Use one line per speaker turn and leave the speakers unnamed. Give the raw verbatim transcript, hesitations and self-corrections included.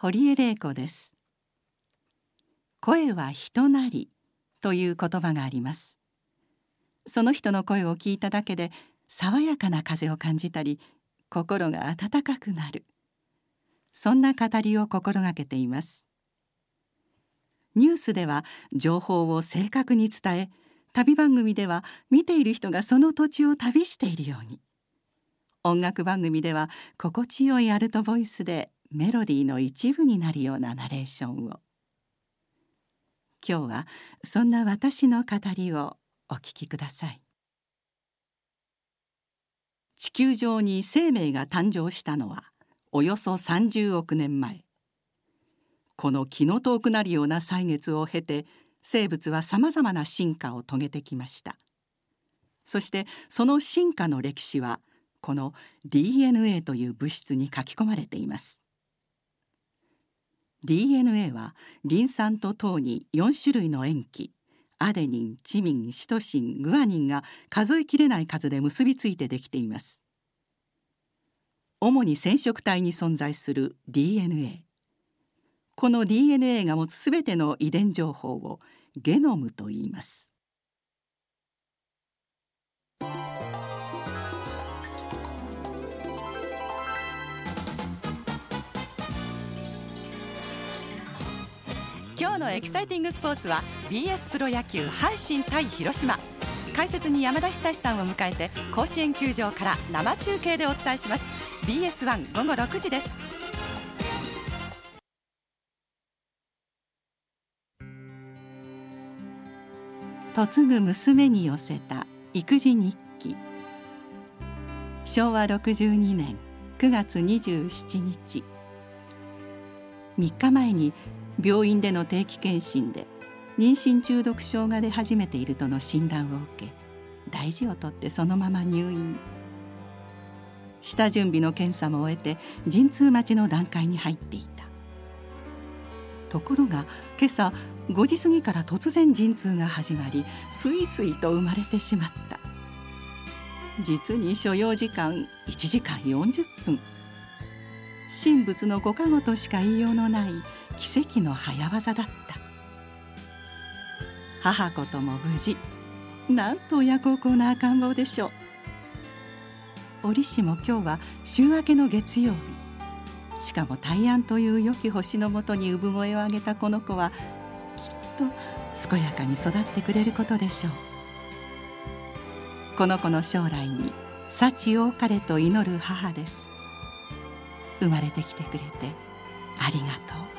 堀江玲子です。声は人なりという言葉があります。その人の声を聞いただけで爽やかな風を感じたり、心が温かくなる。そんな語りを心がけています。ニュースでは情報を正確に伝え、旅番組では見ている人がその土地を旅しているように、音楽番組では心地よいアルトボイスでメロディーの一部になるようなナレーションを。今日はそんな私の語りをお聞きください。地球上に生命が誕生したのはおよそさんじゅうおくねんまえ。この気の遠くなるような歳月を経て、生物はさまざまな進化を遂げてきました。そしてその進化の歴史はこの ディーエヌエー という物質に書き込まれています。ディーエヌエー はリン酸と糖によんしゅるいの塩基、アデニン、チミン、シトシン、グアニンが数えきれない数で結びついてできています。主に染色体に存在する ディーエヌエー。この ディーエヌエー が持つすべての遺伝情報をゲノムと言います。今日のエキサイティングスポーツは ビーエス プロ野球阪神対広島。解説に山田久志さんを迎えて甲子園球場から生中継でお伝えします。 ビーエスワン 午後ろくじです。嫁ぐ娘に寄せた育児日記。しょうわろくじゅうにねんくがつにじゅうしちにち、みっかまえに病院での定期検診で妊娠中毒症が出始めているとの診断を受け、大事をとってそのまま入院。下準備の検査も終えて陣痛待ちの段階に入っていた。ところが今朝ごじ過ぎから突然陣痛が始まり、スイスイと生まれてしまった。実に所要時間いちじかんよんじゅっぷん。神仏のご加護としか言いようのない奇跡の早業だった。母子とも無事。なんと親孝行な赤ん坊でしょう。折しも今日は週明けの月曜日。しかも大安という良き星のもとに産声を上げたこの子はきっと健やかに育ってくれることでしょう。この子の将来に幸多かれと祈る母です。生まれてきてくれてありがとう。